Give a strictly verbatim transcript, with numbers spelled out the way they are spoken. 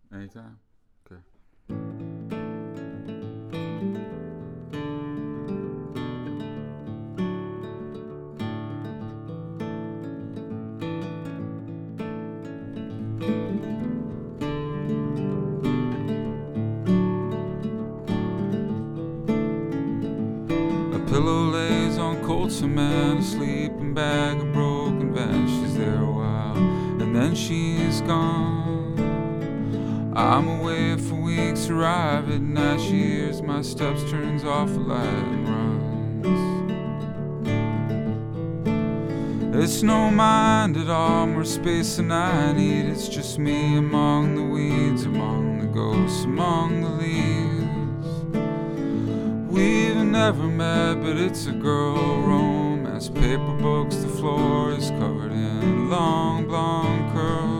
Anytime? Okay. A pillow lays on cold cement, a sleeping bag, a broken vent. She's there a while, and then she's gone. I'm away for weeks, arrive at night. She hears my steps, turns off a light and runs. It's no mind at all, more space than I need. It's just me among the weeds, among the ghosts, among the leaves. We've never met, but it's a girl romance. Paper books, the floor is covered in long blonde curls.